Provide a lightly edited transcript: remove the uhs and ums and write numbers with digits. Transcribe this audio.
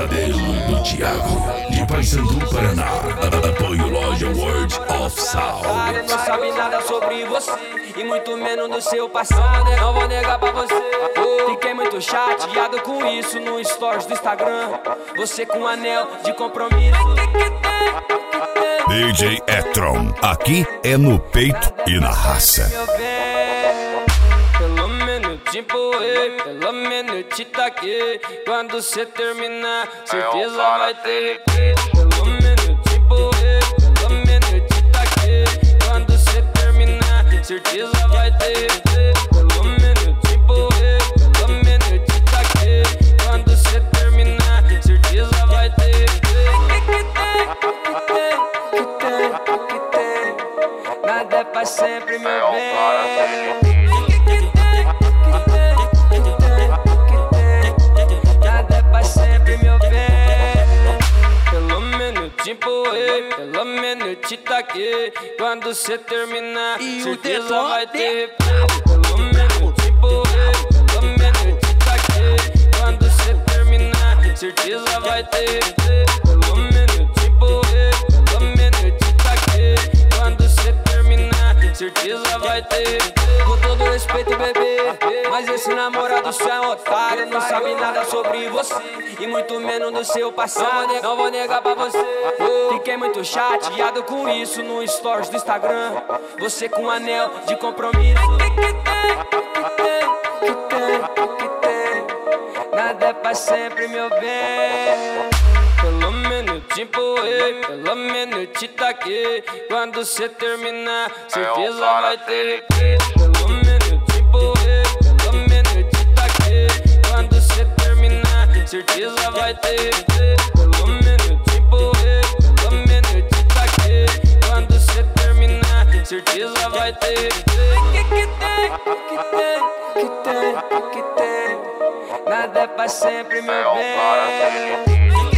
Pesadelo do Thiago, de Paysandu, Paraná. Apoio Loja World of Sound. Não sabe nada sobre você e muito menos do seu passado. Não vou negar pra você. Fiquei muito chateado com isso no stories do Instagram. Você com um anel de compromisso. DJ Etron, aqui é no peito e na raça. Pelo menos te empurrei, pelo menos te taquei. Quando cê terminar, certeza vai ter replay. Pelo menos te empurrei, pelo menos te taquei. Quando cê terminar, certeza vai ter replay. Pelo menos te empurrei, pelo menos te taquei. Quando cê terminar, certeza vai ter replay. Que tem, nada é pra sempre, meu bem. Te empurrei, pelo menos te taquei. Quando cê terminar, certeza vai ter replay. Pelo menos te empurrei, pelo menos te taquei. Quando cê terminar, certeza vai ter replay. Pelo menos te empurrei, pelo menos te taquei. Quando cê terminar, certeza vai ter replay. Com todo respeito, bebê, mas esse namorado só é um otário. Não sabe nada sobre você e muito menos do seu passado. Não vou negar pra você. Fiquei muito chateado com isso no stories do Instagram. Você com um anel de compromisso. Que tem, nada é pra sempre, meu bem. Pelo menos te empurrei, pelo menos te taquei. Quando cê terminar, certeza vai ter replay. Pelo menos te empurrei, pelo menos te taquei. Quando cê terminar, certeza vai ter replay. Pelo menos te empurrei, pelo menos te taquei. Quando cê terminar, certeza vai ter replay. Que tem, nada é pra sempre, meu bem.